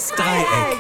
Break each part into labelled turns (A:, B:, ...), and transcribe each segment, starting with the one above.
A: das Dreieck.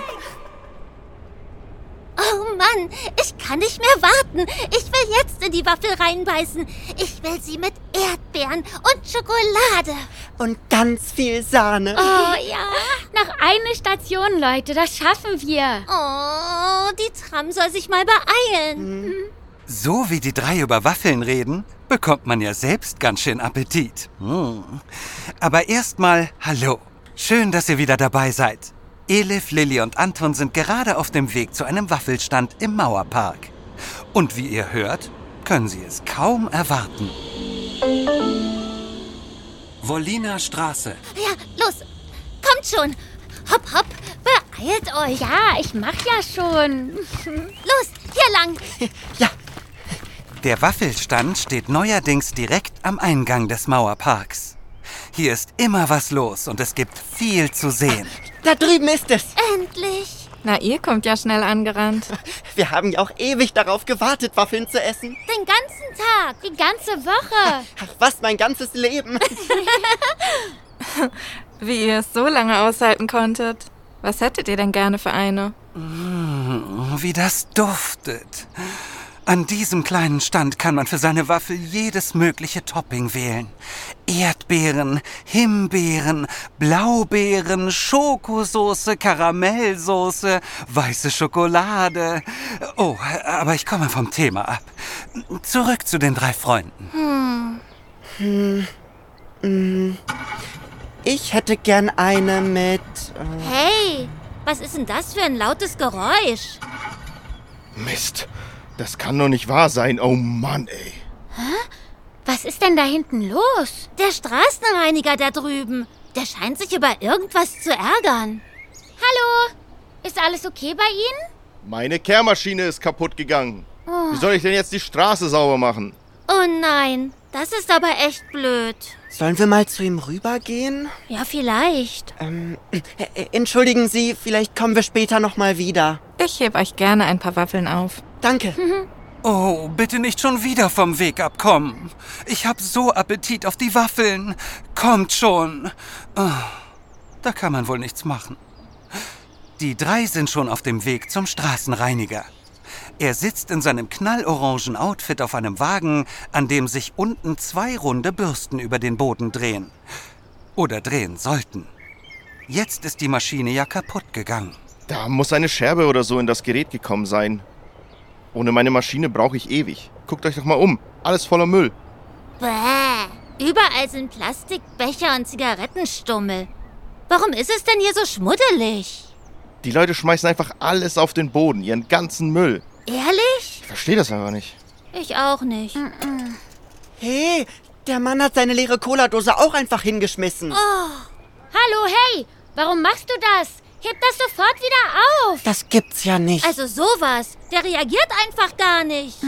B: Oh Mann, ich kann nicht mehr warten. Ich will jetzt in die Waffel reinbeißen. Ich will sie mit Erdbeeren und Schokolade.
C: Und ganz viel Sahne.
B: Oh ja.
D: Noch eine Station, Leute, das schaffen wir.
B: Oh, die Tram soll sich mal beeilen.
A: So wie die drei über Waffeln reden, bekommt man ja selbst ganz schön Appetit. Aber erstmal hallo. Schön, dass ihr wieder dabei seid. Elif, Lilly und Anton sind gerade auf dem Weg zu einem Waffelstand im Mauerpark. Und wie ihr hört, können sie es kaum erwarten. Wolliner Straße.
B: Ja, los. Kommt schon. Hopp, hopp. Beeilt euch.
D: Ja, ich mach ja schon.
B: Los, hier lang.
C: Ja,
A: Der Waffelstand steht neuerdings direkt am Eingang des Mauerparks. Hier ist immer was los und es gibt viel zu sehen.
C: da drüben ist es.
B: Endlich.
E: Na, ihr kommt ja schnell angerannt.
C: Wir haben ja auch ewig darauf gewartet, Waffeln zu essen.
B: Den ganzen Tag.
D: Die ganze Woche.
C: Ach, was, mein ganzes Leben.
E: Wie ihr es so lange aushalten konntet. Was hättet ihr denn gerne für eine?
A: Wie das duftet. An diesem kleinen Stand kann man für seine Waffel jedes mögliche Topping wählen. Erdbeeren, Himbeeren, Blaubeeren, Schokosoße, Karamellsoße, weiße Schokolade. Oh, aber ich komme vom Thema ab. Zurück zu den drei Freunden.
C: Ich hätte gern eine mit...
B: Hey, was ist denn das für ein lautes Geräusch?
F: Mist, das kann doch nicht wahr sein. Oh Mann, ey.
D: Was ist denn da hinten los?
B: Der Straßenreiniger da drüben. Der scheint sich über irgendwas zu ärgern.
D: Hallo? Ist alles okay bei Ihnen?
F: Meine Kehrmaschine ist kaputt gegangen. Wie soll ich denn jetzt die Straße sauber machen?
B: Oh nein, das ist aber echt blöd.
C: Sollen wir mal zu ihm rübergehen?
B: Ja, vielleicht.
C: Entschuldigen Sie, vielleicht kommen wir später noch mal wieder.
E: Ich heb euch gerne ein paar Waffeln auf.
C: Danke.
A: Oh, bitte nicht schon wieder vom Weg abkommen. Ich hab so Appetit auf die Waffeln. Kommt schon. Oh, da kann man wohl nichts machen. Die drei sind schon auf dem Weg zum Straßenreiniger. Er sitzt in seinem knallorangen Outfit auf einem Wagen, an dem sich unten 2 runde Bürsten über den Boden drehen. Oder drehen sollten. Jetzt ist die Maschine ja kaputt gegangen.
F: Da muss eine Scherbe oder so in das Gerät gekommen sein. Ohne meine Maschine brauche ich ewig. Guckt euch doch mal um. Alles voller Müll.
B: Bäh. Überall sind Plastikbecher und Zigarettenstummel. Warum ist es denn hier so schmuddelig?
F: Die Leute schmeißen einfach alles auf den Boden, ihren ganzen Müll.
B: Ehrlich?
F: Ich verstehe das einfach nicht.
B: Ich auch nicht.
C: Hey, der Mann hat seine leere Cola-Dose auch einfach hingeschmissen.
D: Hallo, hey! Warum machst du das? Heb das sofort wieder auf!
C: Das gibt's ja nicht.
B: Also sowas. Der reagiert einfach gar nicht.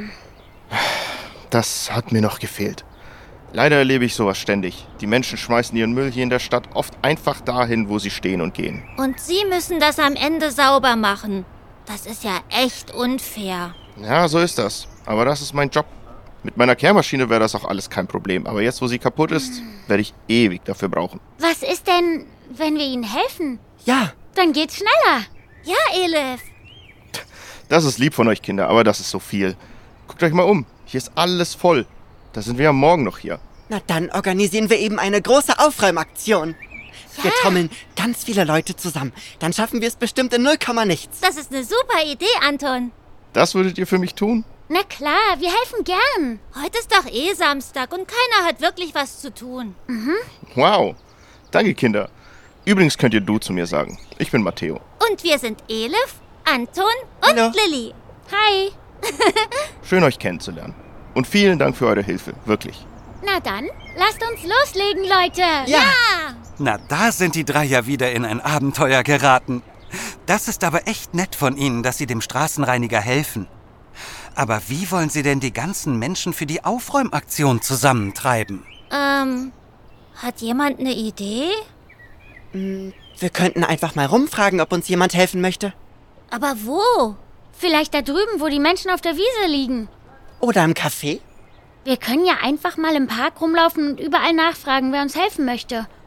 F: Das hat mir noch gefehlt. Leider erlebe ich sowas ständig. Die Menschen schmeißen ihren Müll hier in der Stadt oft einfach dahin, wo sie stehen und gehen.
B: Und Sie müssen das am Ende sauber machen. Das ist ja echt unfair.
F: Ja, so ist das. Aber das ist mein Job. Mit meiner Kehrmaschine wäre das auch alles kein Problem. Aber jetzt, wo sie kaputt ist, werde ich ewig dafür brauchen.
D: Was ist denn, wenn wir Ihnen helfen?
C: Ja,
D: Dann geht's schneller.
B: Ja, Elif.
F: Das ist lieb von euch, Kinder, aber das ist so viel. Guckt euch mal um. Hier ist alles voll. Da sind wir ja morgen noch hier.
C: na dann organisieren wir eben eine große Aufräumaktion. Wir trommeln ganz viele Leute zusammen. Dann schaffen wir es bestimmt in 0, nichts.
B: Das ist eine super Idee, Anton.
F: Das würdet ihr für mich tun?
D: Na klar, wir helfen gern.
B: Heute ist doch eh Samstag und keiner hat wirklich was zu tun.
F: Wow. Danke, Kinder. Übrigens könnt ihr du zu mir sagen. Ich bin Matteo.
B: Und wir sind Elif, Anton und
C: Hallo.
B: Lilly.
D: Hi.
F: Schön, euch kennenzulernen. Und vielen Dank für eure Hilfe. Wirklich.
D: Na dann, lasst uns loslegen, Leute.
C: Ja.
A: Na, da sind die drei ja wieder in ein Abenteuer geraten. Das ist aber echt nett von Ihnen, dass Sie dem Straßenreiniger helfen. Aber wie wollen Sie denn die ganzen Menschen für die Aufräumaktion zusammentreiben?
B: Hat jemand eine Idee?
C: Wir könnten einfach mal rumfragen, ob uns jemand helfen möchte.
B: Aber wo?
D: Vielleicht da drüben, wo die Menschen auf der Wiese liegen.
C: Oder im Café.
D: Wir können ja einfach mal im Park rumlaufen und überall nachfragen, wer uns helfen möchte.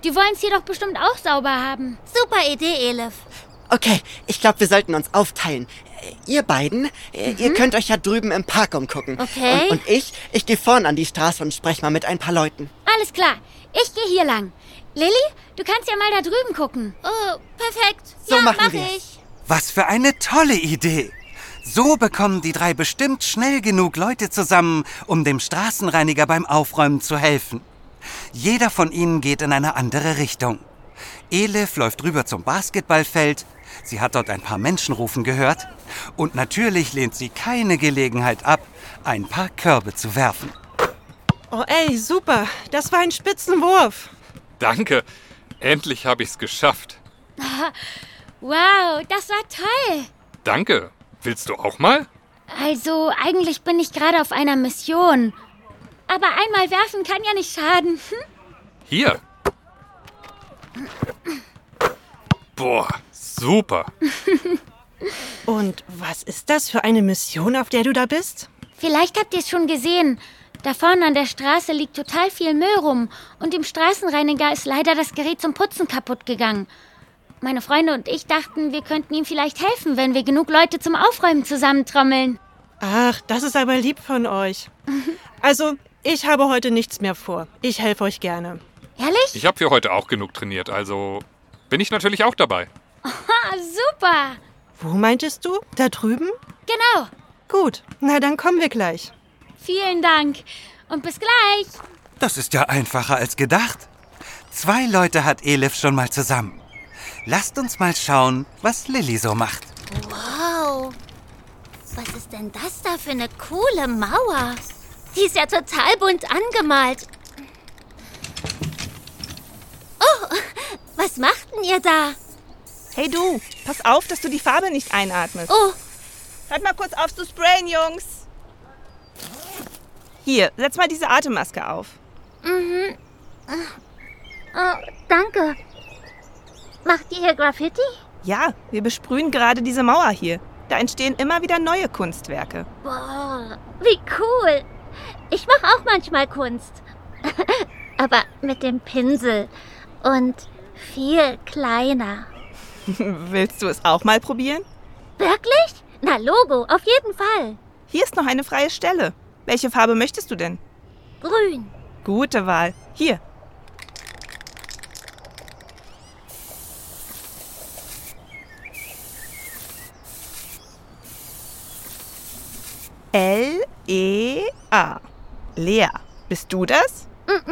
D: Die wollen es hier doch bestimmt auch sauber haben.
B: Super Idee, Elif.
C: Okay, ich glaube, wir sollten uns aufteilen. Ihr beiden, ihr könnt euch ja drüben im Park umgucken.
B: Okay.
C: Und ich gehe vorn an die Straße und spreche mal mit ein paar Leuten.
D: Alles klar, ich gehe hier lang. Lilly, du kannst ja mal da drüben gucken.
B: Oh, perfekt.
C: So
B: ja,
C: machen
B: mach
C: wir's.
B: ich.
A: Was für eine tolle Idee. So bekommen die drei bestimmt schnell genug Leute zusammen, um dem Straßenreiniger beim Aufräumen zu helfen. Jeder von ihnen geht in eine andere Richtung. Elif läuft rüber zum Basketballfeld. Sie hat dort ein paar Menschen rufen gehört. Und natürlich lehnt sie keine Gelegenheit ab, ein paar Körbe zu werfen.
G: Oh ey, super. Das war ein Spitzenwurf.
H: Danke. Endlich habe ich's geschafft.
D: Wow, das war toll.
H: Danke. Willst du auch mal?
D: Also, eigentlich bin ich gerade auf einer Mission. Aber einmal werfen kann ja nicht schaden.
H: Hier. Boah, super.
G: Und was ist das für eine Mission, auf der du da bist?
D: Vielleicht habt ihr es schon gesehen. Da vorne an der Straße liegt total viel Müll rum. Und dem Straßenreiniger ist leider das Gerät zum Putzen kaputt gegangen. Meine Freunde und ich dachten, wir könnten ihm vielleicht helfen, wenn wir genug Leute zum Aufräumen zusammentrommeln.
G: Ach, das ist aber lieb von euch. Also, ich habe heute nichts mehr vor. Ich helfe euch gerne.
D: Ehrlich?
H: Ich habe für heute auch genug trainiert, also bin ich natürlich auch dabei.
D: Ah, super.
G: Wo meintest du? Da drüben?
D: Genau.
G: Gut, na dann kommen wir gleich.
D: Vielen Dank. Und bis gleich.
A: Das ist ja einfacher als gedacht. 2 Leute hat Elif schon mal zusammen. Lasst uns mal schauen, was Lilly so macht.
B: Wow. Was ist denn das da für eine coole Mauer? Die ist ja total bunt angemalt. Oh, was macht denn ihr da?
I: Hey du, pass auf, dass du die Farbe nicht einatmest.
B: Oh,
I: Hört mal kurz auf zu sprayen, Jungs. Hier, setz mal diese Atemmaske auf.
B: danke. Macht ihr hier Graffiti?
I: Ja, wir besprühen gerade diese Mauer hier. Da entstehen immer wieder neue Kunstwerke.
B: Boah, wie cool. Ich mache auch manchmal Kunst. Aber mit dem Pinsel. Und viel kleiner.
I: Willst du es auch mal probieren?
B: Wirklich? Na, Logo, auf jeden Fall.
I: Hier ist noch eine freie Stelle. Welche Farbe möchtest du denn?
B: Grün.
I: Gute Wahl. Hier. L-E-A. Lea. Bist du das?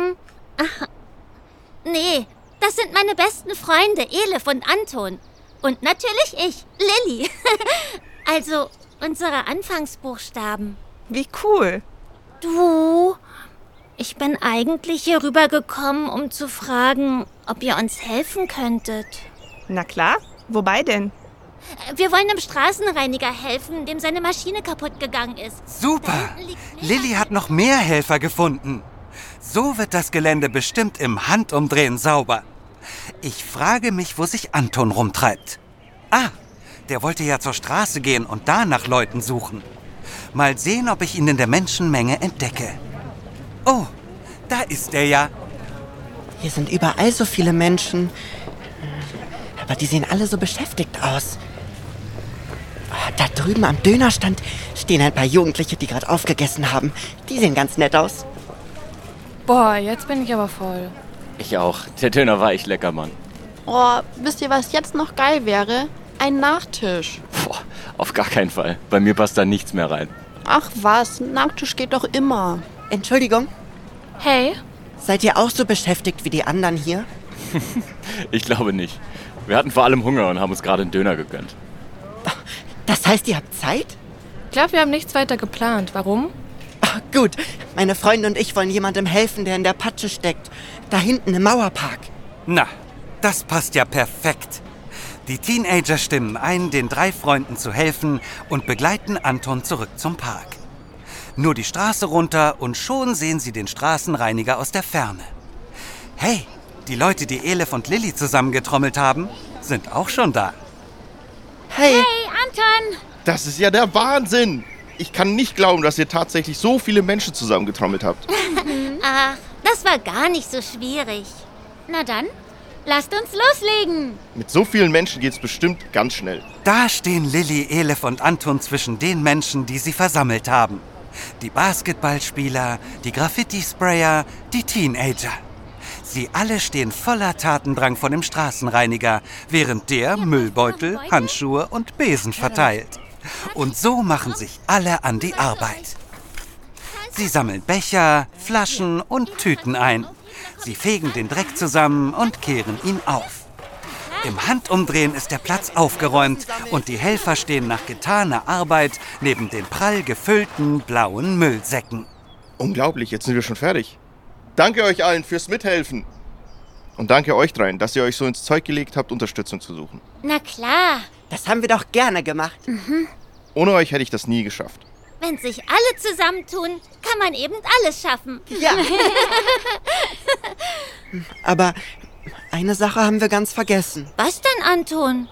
B: Nee, das sind meine besten Freunde, Elif und Anton. Und natürlich ich, Lilly. Also unsere Anfangsbuchstaben.
I: Wie cool.
B: Du, ich bin eigentlich hier rübergekommen, um zu fragen, ob ihr uns helfen könntet.
I: Na klar. Wobei denn?
B: Wir wollen dem Straßenreiniger helfen, dem seine Maschine kaputt gegangen ist.
A: Super!
B: Da hinten liegt mehr.
A: Lilly hat noch mehr Helfer gefunden. So wird das Gelände bestimmt im Handumdrehen sauber. Ich frage mich, wo sich Anton rumtreibt. Ah, der wollte ja zur Straße gehen und da nach Leuten suchen. Mal sehen, ob ich ihn in der Menschenmenge entdecke. Oh, da ist er ja.
C: Hier sind überall so viele Menschen. Aber die sehen alle so beschäftigt aus. Da drüben am Dönerstand stehen ein paar Jugendliche, die gerade aufgegessen haben. Die sehen ganz nett aus.
E: Boah, jetzt bin ich aber voll.
J: Ich auch. Der Döner war echt lecker, Mann.
K: Oh, wisst ihr, was jetzt noch geil wäre? Ein Nachtisch.
J: Boah, auf gar keinen Fall. Bei mir passt da nichts mehr rein.
K: Ach was, ein Nachtisch geht doch immer.
C: Entschuldigung,
E: Hey,
C: seid ihr auch so beschäftigt wie die anderen hier?
J: Ich glaube nicht. Wir hatten vor allem Hunger und haben uns gerade einen Döner gegönnt.
C: Das heißt, ihr habt Zeit?
E: ich glaube, wir haben nichts weiter geplant. Warum?
C: Ach, gut, meine Freunde und ich wollen jemandem helfen, der in der Patsche steckt. Da hinten im Mauerpark.
A: Na, das passt ja perfekt. Die Teenager stimmen ein, den 3 Freunden zu helfen und begleiten Anton zurück zum Park. Nur die Straße runter und schon sehen sie den Straßenreiniger aus der Ferne. Hey, die Leute, die Elif und Lilly zusammengetrommelt haben, sind auch schon da.
C: Hey,
D: Hey, Anton.
F: Das ist ja der Wahnsinn. Ich kann nicht glauben, dass ihr tatsächlich so viele Menschen zusammengetrommelt habt.
B: Ach, das war gar nicht so schwierig.
D: Na dann, Lasst uns loslegen.
F: Mit so vielen Menschen geht's bestimmt ganz schnell.
A: Da stehen Lilly, Elif und Anton zwischen den Menschen, die sie versammelt haben. Die Basketballspieler, die Graffiti-Sprayer, die Teenager. Sie alle stehen voller Tatendrang vor dem Straßenreiniger, während der Müllbeutel, Handschuhe und Besen verteilt. Und so machen sich alle an die Arbeit. Sie sammeln Becher, Flaschen und Tüten ein. Sie fegen den Dreck zusammen und kehren ihn auf. Im Handumdrehen ist der Platz aufgeräumt und die Helfer stehen nach getaner Arbeit neben den prall gefüllten blauen Müllsäcken.
F: Unglaublich, jetzt sind wir schon fertig. Danke euch allen fürs Mithelfen. Und danke euch dreien, dass ihr euch so ins Zeug gelegt habt, Unterstützung zu suchen.
D: Na klar.
C: Das haben wir doch gerne gemacht.
F: Ohne euch hätte ich das nie geschafft.
B: Wenn sich alle zusammentun, kann man eben alles schaffen.
C: Ja. Aber eine Sache haben wir ganz vergessen.
B: Was denn, Anton?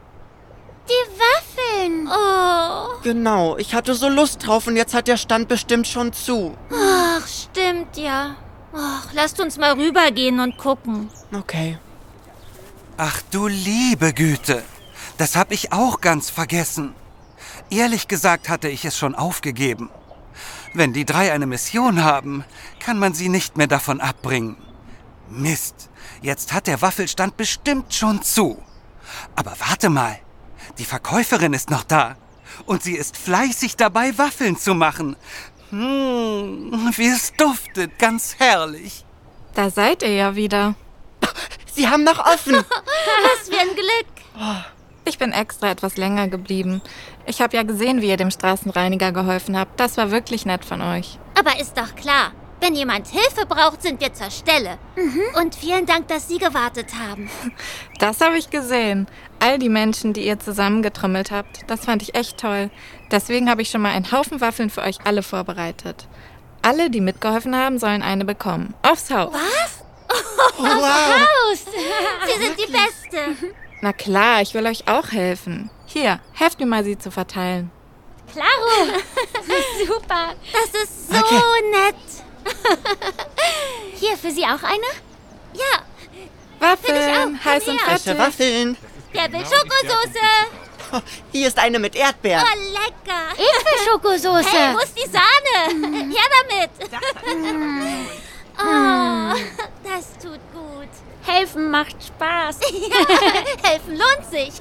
D: Die Waffeln.
B: Oh.
C: Genau, ich hatte so Lust drauf und jetzt hat der Stand bestimmt schon zu.
B: Ach, stimmt ja. Ach, lasst uns mal rübergehen und gucken.
C: Okay.
A: Ach du liebe Güte, das hab ich auch ganz vergessen. Ehrlich gesagt hatte ich es schon aufgegeben. Wenn die drei eine Mission haben, kann man sie nicht mehr davon abbringen. Mist, jetzt hat der Waffelstand bestimmt schon zu. Aber warte mal, die Verkäuferin ist noch da. Und sie ist fleißig dabei, Waffeln zu machen. Wie es duftet, ganz herrlich.
E: Da seid ihr ja wieder.
C: Sie haben noch offen.
B: Was für ein Glück.
E: Ich bin extra etwas länger geblieben. Ich habe ja gesehen, wie ihr dem Straßenreiniger geholfen habt. Das war wirklich nett von euch.
B: Aber ist doch klar, wenn jemand Hilfe braucht, sind wir zur Stelle. Und vielen Dank, dass Sie gewartet haben.
E: Das habe ich gesehen. All die Menschen, die ihr zusammengetrommelt habt, das fand ich echt toll. Deswegen habe ich schon mal einen Haufen Waffeln für euch alle vorbereitet. Alle, die mitgeholfen haben, sollen eine bekommen. Aufs Haus.
B: Was?
C: Oh, wow.
B: Raus! Sie sind die Beste.
E: Na klar, ich will euch auch helfen. Hier, helft mir mal, sie zu verteilen.
D: Klaro. Super.
B: Das ist so
C: Okay.
B: nett.
D: Hier, für Sie auch eine?
B: Ja,
E: Waffeln,
B: auch.
E: heiß
B: Komm
E: und
B: her.
C: Frische
E: fertig.
C: Waffeln.
B: der will Schokosoße.
C: Hier ist eine mit Erdbeeren.
B: Oh, lecker.
D: Ich will Schokosoße.
B: Hey, wo ist die Sahne? Her damit. Oh, das tut gut.
D: Helfen macht Spaß.
B: Ja, helfen lohnt sich.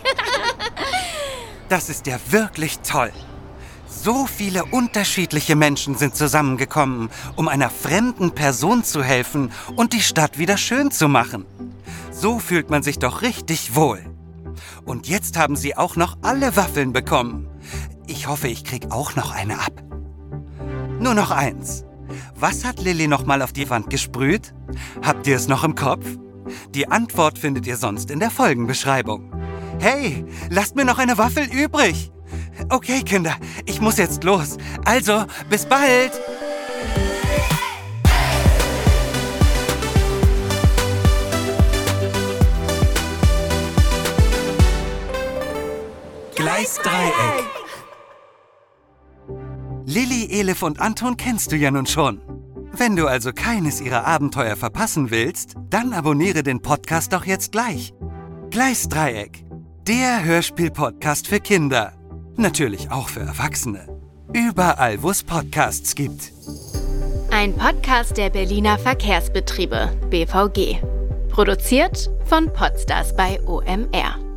A: Das ist ja wirklich toll. So viele unterschiedliche Menschen sind zusammengekommen, um einer fremden Person zu helfen und die Stadt wieder schön zu machen. So fühlt man sich doch richtig wohl. Und jetzt haben sie auch noch alle Waffeln bekommen. Ich hoffe, ich krieg auch noch eine ab. Nur noch eins. Was hat Lilly noch mal auf die Wand gesprüht? Habt ihr es noch im Kopf? Die Antwort findet ihr sonst in der Folgenbeschreibung. Hey, lasst mir noch eine Waffel übrig. Okay, Kinder, ich muss jetzt los. Also, bis bald. Gleisdreieck. Lilly, Elif und Anton kennst du ja nun schon. Wenn du also keines ihrer Abenteuer verpassen willst, dann abonniere den Podcast doch jetzt gleich. Gleisdreieck, der Hörspiel-Podcast für Kinder. Natürlich auch für Erwachsene. Überall, wo es Podcasts gibt.
L: Ein Podcast der Berliner Verkehrsbetriebe, BVG. Produziert von Podstars bei OMR.